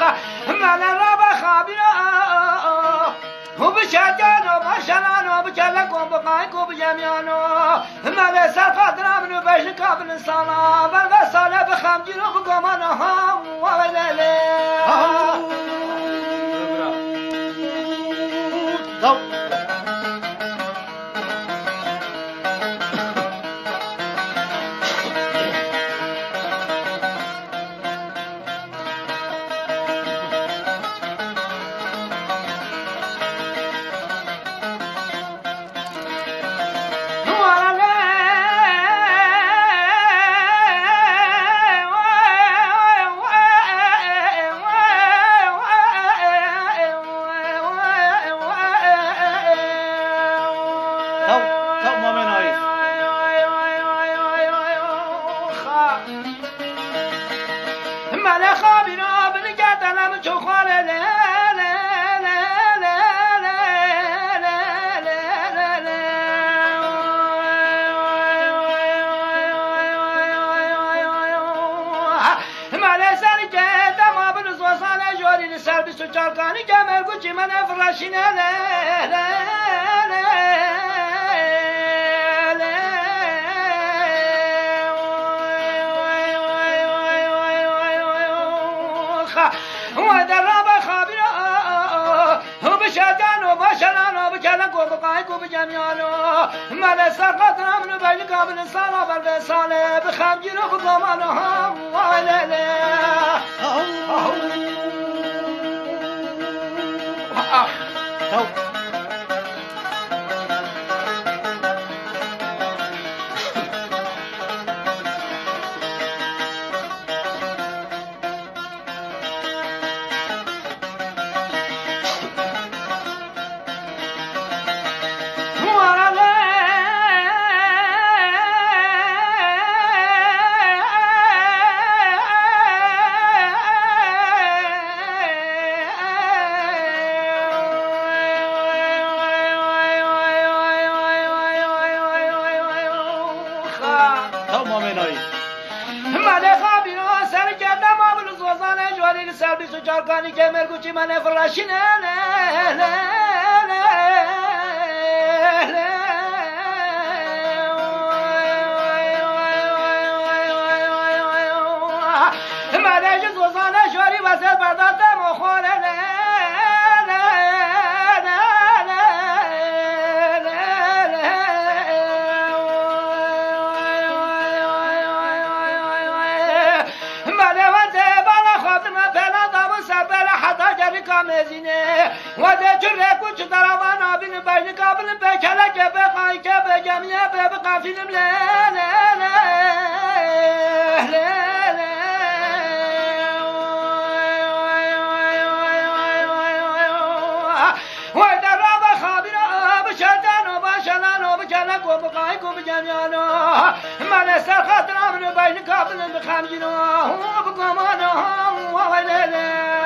من را بخابینا و بشجانو بشنانو بجلکو بقایکو بجمیانو من سر خاطرم نو بشن کابل سالا بل سالا بخمجینو بگمانو هم و لیلی چارکانی جمع گوچی من فراشینه و در را بخابی را بشدن و باشنان و بکلن کو بقای کو بجمیانو من سرقاتنم رو بجی کامل سالا بر ساله بخمجی رو بگمانو هم ولیله چارکانی که مرگوچی من فراشینه مدهش زوزانه شوری وسط برداتم و خوره و ده چره کچ دروان آبین بین کابل بکله که بقای که بجمیه بقافینم و در را بخابی را بشدن و باشنن و بکله که بقای که بجمیانو من سر خاطرم بین کابل بخمجینو بگمانو و لیلی